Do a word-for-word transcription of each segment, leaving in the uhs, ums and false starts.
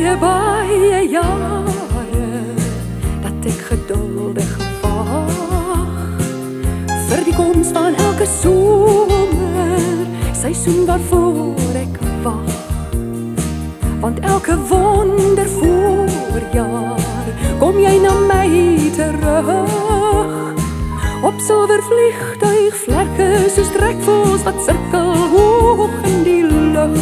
baie, baie jare dat ek geduldig wag vir die koms van elke somer, seisoen waarvoor ek wag. Want elke wonder voorjaar kom jy na my terug, op silwer vliegtuigvlerke soos trekvoels wat sirkel hoog in die lug.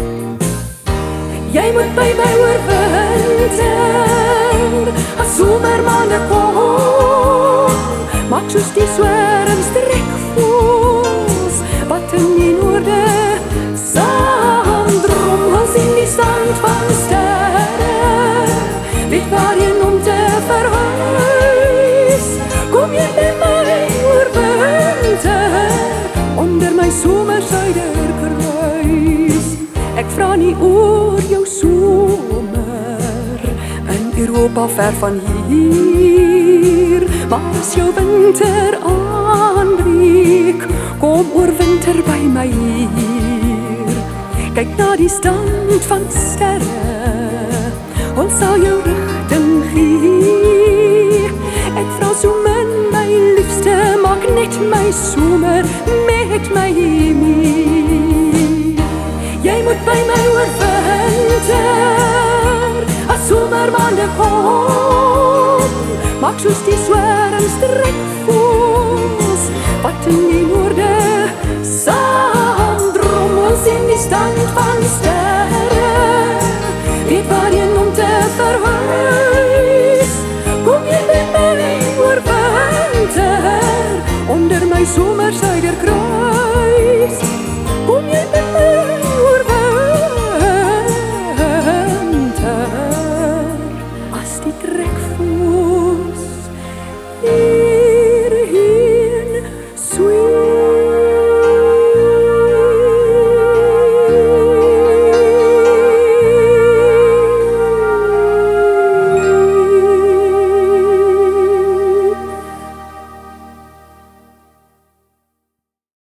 Jy moet by my oorwinter, as somermaande kom, maak soos die swerms trekvoels wat in die noorde saamdrom. Ons in die stand van sterre, weet waarheen om te verhuis. Kom jy by my oorwinter, onder my somersuiderkruis. Ek vra nie oor jou somer in Europa ver van hier, maar as jou winter aanbreek, kom oorwinter by my hier. Kyk na die stand van sterre, ons sal jou rigting gee. Ek vra so min, my liefste, maak net my somer met my mee. Jy moet by my oorwinter, as somermaande kom, maak soos die swerms trekvoels wat in die noorde saamdrom. Ons in die stand van sterre, weet waarheen om te verhuis. Kom jy by my oorwinter, onder my somersuiderkruis. Kom jy by my oorwinter, as die trekvoels